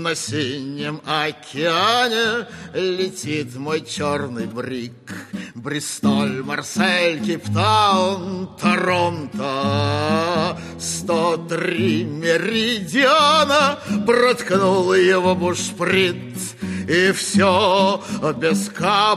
на синем океане летит мой черный брик. Бристоль, Марсель, Кейптаун, Торонто. 103 меридиана проткнул его бушприт. И все без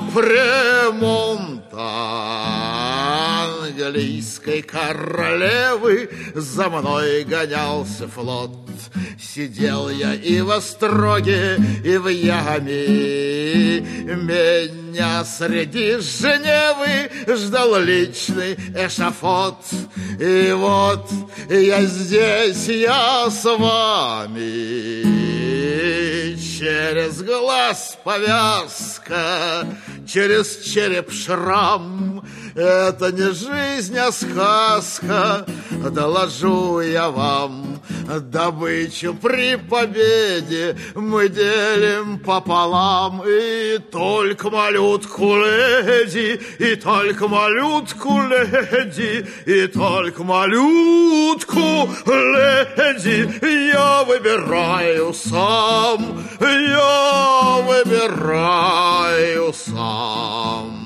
капремонта. Английской королевы за мной гонялся флот. Сидел я и в Остроге, и в яме. Меня среди Женевы ждал личный эшафот. И вот я здесь, я с вами. Через глаз повязка, через череп шрам. Это не жизнь, а сказка, доложу я вам. Добычу при победе мы делим пополам. И только малютку леди, и только малютку леди, и только малютку леди я выбираю сам, я выбираю сам.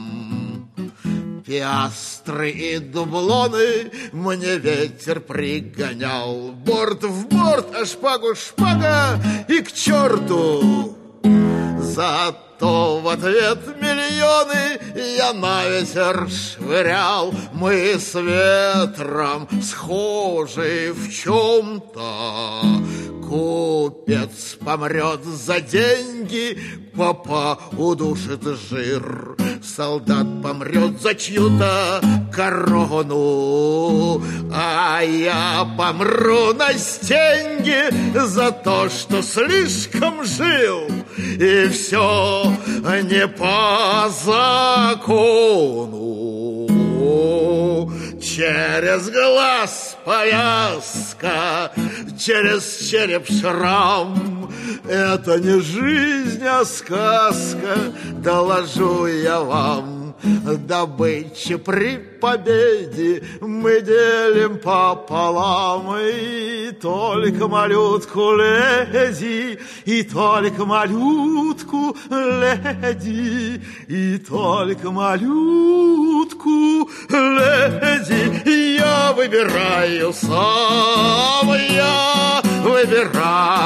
Пиастры и дублоны мне ветер пригонял. Борт в борт, а шпагу шпага и к черту. Зато в ответ миллионы я на ветер швырял. Мы с ветром схожи в чем-то. Купец помрет за деньги, папа удушит жир. Солдат помрет за чью-то корону, а я помру на стенге за то, что слишком жил. И все не по закону. Через глаз повязка, через череп шрам. Это не жизнь, а сказка, доложу я вам. Добычу при победе мы делим пополам. И только малютку леди, и только малютку леди, и только малютку леди я выбираю сам, я выбираю